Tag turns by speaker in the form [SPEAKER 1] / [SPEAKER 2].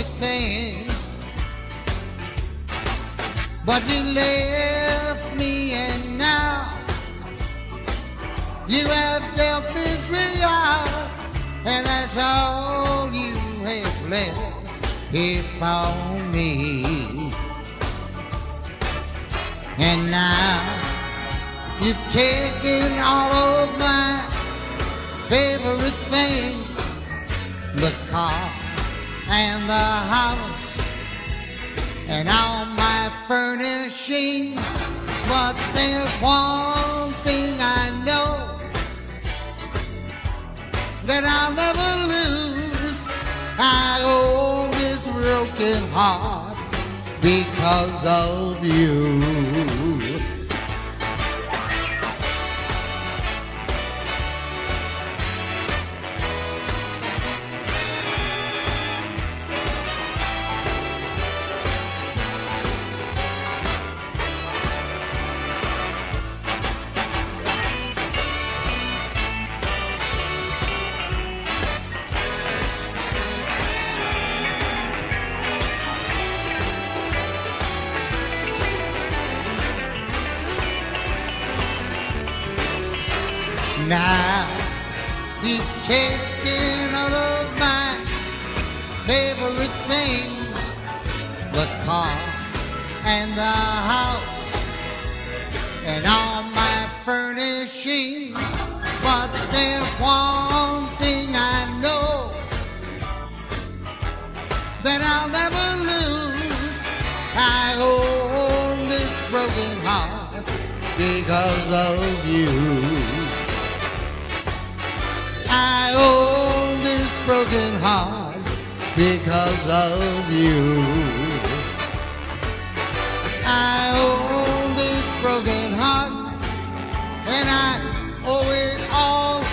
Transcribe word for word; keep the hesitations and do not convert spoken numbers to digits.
[SPEAKER 1] everything, but you left me, and now you have dealt me real, and that's all you have left here for me. And now you've taken all of my favorite things, the car and the house and all my furnishings. But there's one thing I know that I'll never lose. I own this broken heart because of you. Now you've taken all of my favorite things, the car and the house and all my furnishings. But there's one thing I know that I'll never lose. I own this broken heart because of you. I own this broken heart because of you. I own this broken heart, and I owe it all